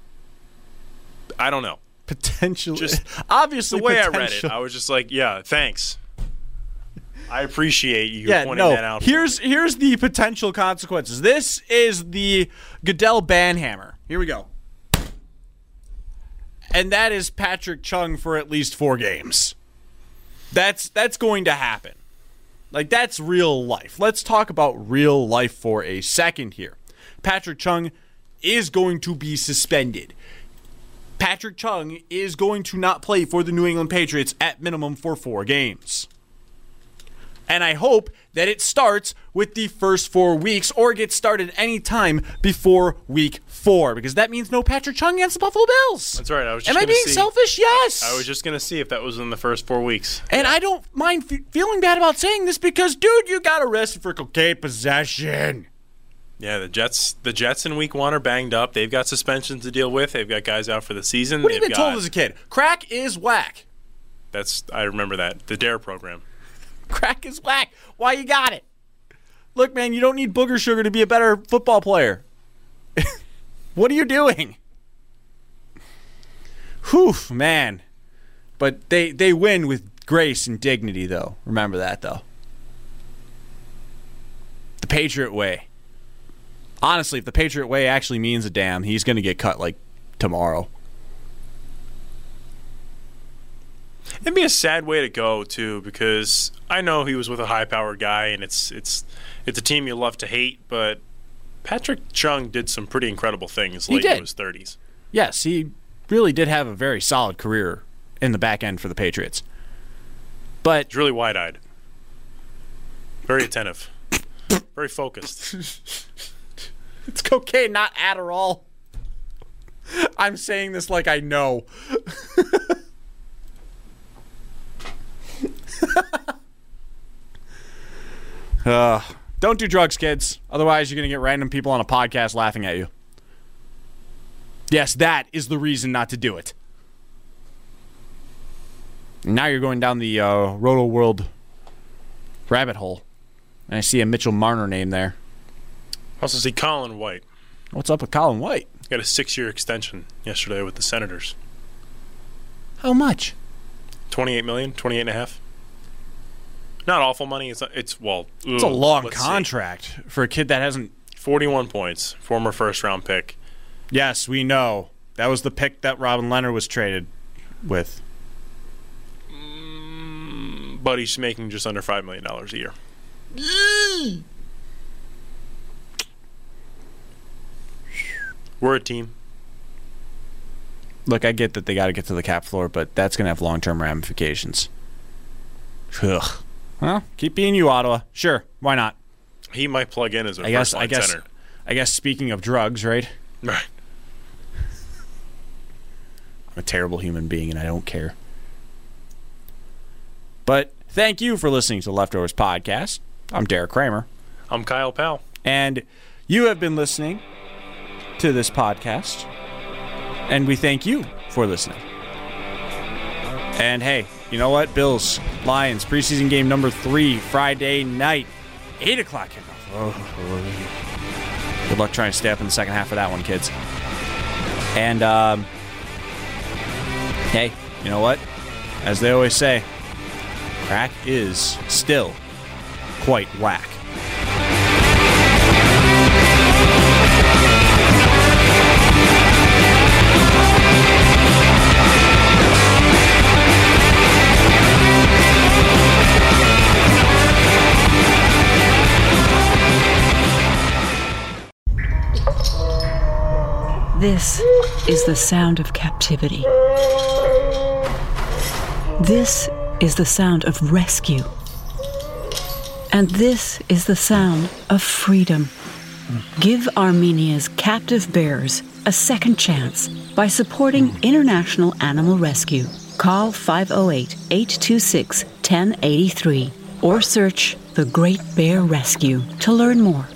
I don't know. Potential. Just obviously, the way potential. I read it, I was just like, yeah, thanks. I appreciate you pointing that out. Here's the potential consequences. This is the Goodell banhammer. Here we go. And that is Patrick Chung for at least 4 games. That's going to happen. Like, that's real life. Let's talk about real life for a second here. Patrick Chung is going to be suspended. Patrick Chung is going to not play for the New England Patriots at minimum for 4 games. And I hope that it starts with the first 4 weeks or gets started any time before week 4, because that means no Patrick Chung against the Buffalo Bills. That's right. I was just Am I being selfish? Yes. I was just going to see if that was in the first 4 weeks. And I don't mind feeling bad about saying this because, dude, you got arrested for cocaine possession. Yeah, the Jets in week 1 are banged up. They've got suspensions to deal with. They've got guys out for the season. What have you been told as a kid? Crack is whack. I remember that. The DARE program. Crack is whack. Why you got it? Look, man, you don't need booger sugar to be a better football player. What are you doing? Whew, man. But they win with grace and dignity, though. Remember that, though. The Patriot way. Honestly, if the Patriot way actually means a damn, he's going to get cut like tomorrow. It'd be a sad way to go, too, because I know he was with a high-powered guy, and it's a team you love to hate, but Patrick Chung did some pretty incredible things late in his 30s. Yes, he really did have a very solid career in the back end for the Patriots. But he's really wide-eyed. Very attentive. Very focused. It's cocaine, not Adderall. I'm saying this like I know. Don't do drugs, kids. Otherwise, you're going to get random people on a podcast laughing at you. Yes, that is the reason not to do it. Now you're going down the Roto World rabbit hole. And I see a Mitchell Marner name there. Also see Colin White. What's up with Colin White? Got a 6-year extension yesterday with the Senators. How much? $28 million, $28.5. Not awful money. It's a long contract for a kid that hasn't. 41 points. Former first-round pick. Yes, we know. That was the pick that Robin Leonard was traded with. But he's making just under $5 million a year. We're a team. Look, I get that they got to get to the cap floor, but that's going to have long-term ramifications. Ugh. Well, keep being you, Ottawa. Sure, why not? He might plug in as a first-line center. I guess speaking of drugs, right? Right. I'm a terrible human being, and I don't care. But thank you for listening to the Leftovers Podcast. I'm Derek Kramer. I'm Kyle Powell. And you have been listening to this podcast, and we thank you for listening. And hey, you know what? Bills, Lions, preseason game number 3, Friday night, 8 o'clock kickoff. Oh. Good luck trying to stay up in the second half of that one, kids. And, hey, you know what? As they always say, crack is still quite whack. This is the sound of captivity. This is the sound of rescue. And this is the sound of freedom. Give Armenia's captive bears a second chance by supporting International Animal Rescue. Call 508-826-1083 or search The Great Bear Rescue to learn more.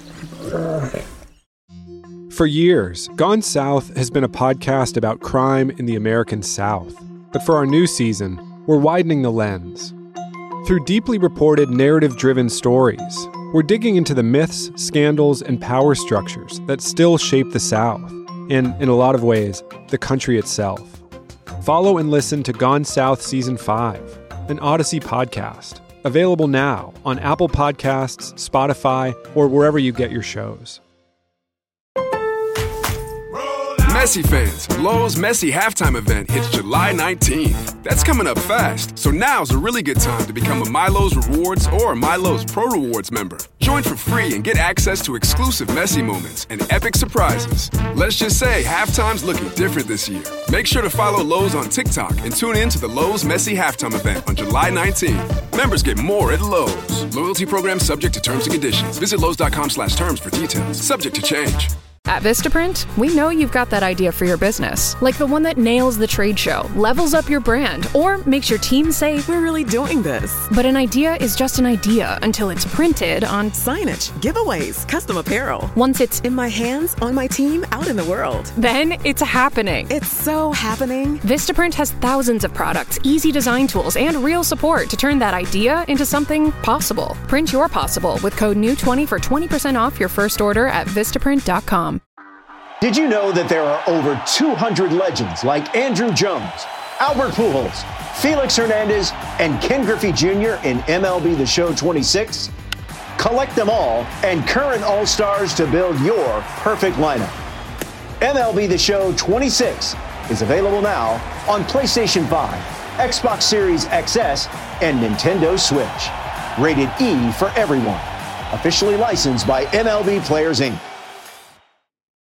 For years, Gone South has been a podcast about crime in the American South. But for our new season, we're widening the lens. Through deeply reported, narrative-driven stories, we're digging into the myths, scandals, and power structures that still shape the South, and, in a lot of ways, the country itself. Follow and listen to Gone South Season 5, an Odyssey podcast, available now on Apple Podcasts, Spotify, or wherever you get your shows. Messi fans, Lowe's Messi halftime event hits July 19th. That's coming up fast, so now's a really good time to become a MyLowe's Rewards or MyLowe's Pro Rewards member. Join for free and get access to exclusive Messi moments and epic surprises. Let's just say halftime's looking different this year. Make sure to follow Lowe's on TikTok and tune in to the Lowe's Messi halftime event on July 19th. Members get more at Lowe's. Loyalty program subject to terms and conditions. Visit Lowe's.com/terms for details. Subject to change. At Vistaprint, we know you've got that idea for your business, like the one that nails the trade show, levels up your brand, or makes your team say, "We're really doing this." But an idea is just an idea until it's printed on signage, giveaways, custom apparel. Once it's in my hands, on my team, out in the world. Then it's happening. It's so happening. Vistaprint has thousands of products, easy design tools, and real support to turn that idea into something possible. Print your possible with code NEW20 for 20% off your first order at Vistaprint.com. Did you know that there are over 200 legends like Andrew Jones, Albert Pujols, Felix Hernandez, and Ken Griffey Jr. in MLB The Show 26? Collect them all and current All-Stars to build your perfect lineup. MLB The Show 26 is available now on PlayStation 5, Xbox Series XS, and Nintendo Switch. Rated E for everyone. Officially licensed by MLB Players, Inc.